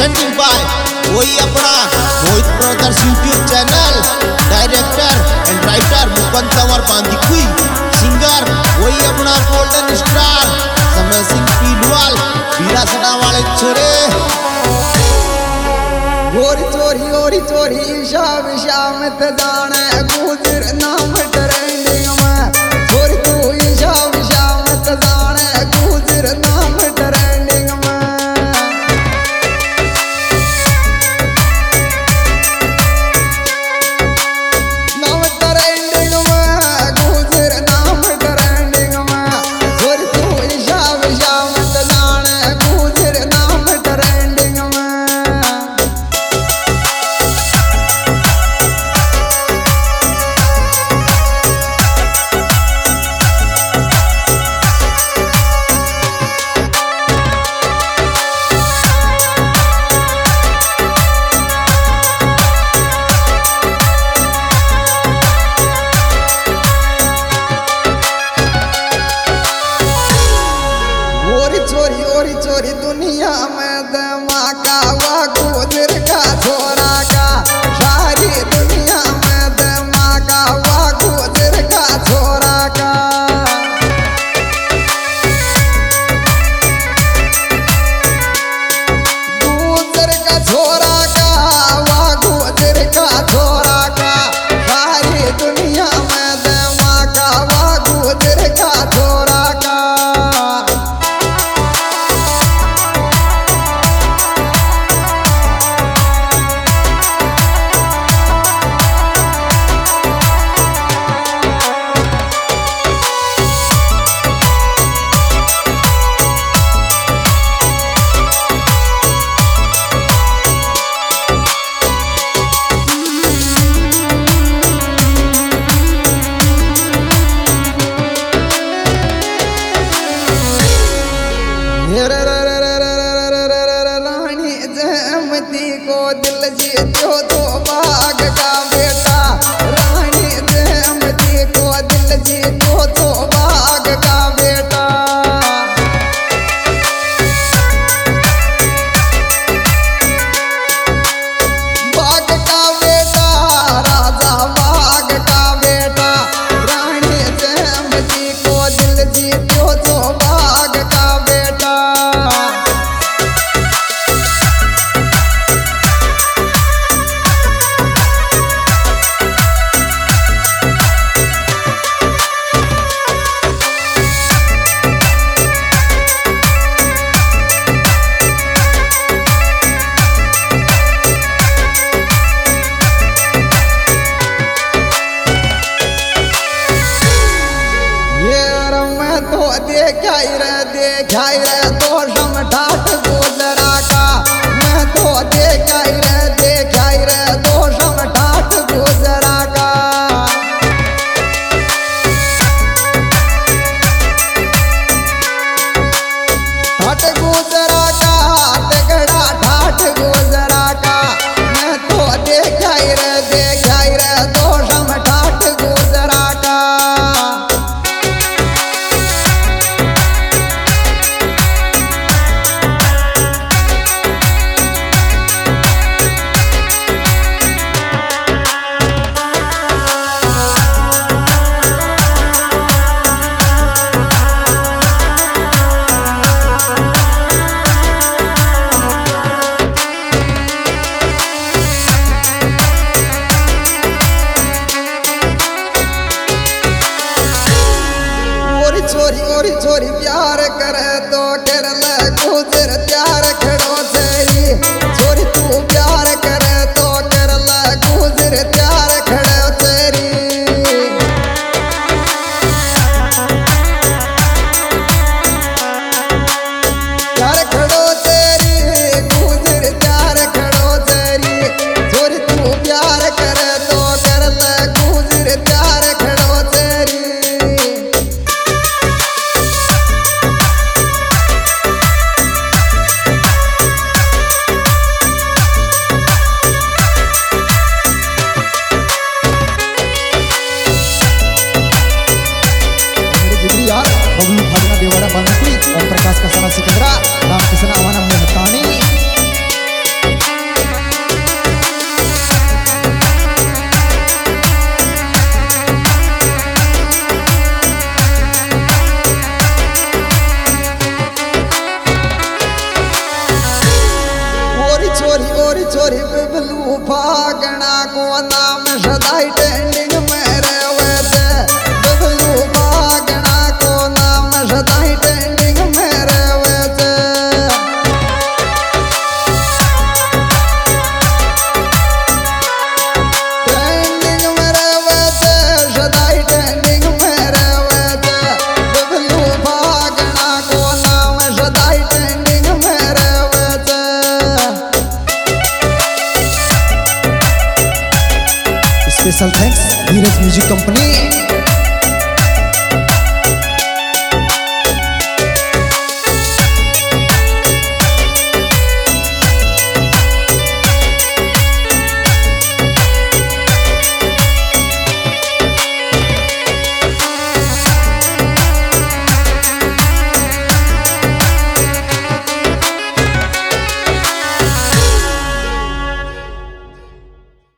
Presenting by वही अपना Mohit brothers YouTube channel, director and writer Mukund Tanwar Bandikui, singer वही अपना गोल्डन स्टार समय सिंह पीलवाल, बीरा सड़ा वाले छोरे। गोरी चोरी शाम शाम ते जाने गुजर नाम ट्रेंडिंग में, गोरी तू शाम शाम ते जाने गुजर नाम ट्रेंडिंग में। नाम ट्रेंडिंग में गुजर नाम ट्रेंडिंग में, गोरी तू शाम शाम ते जाने गुजर नाम ट्रेंडिंग में। Music company.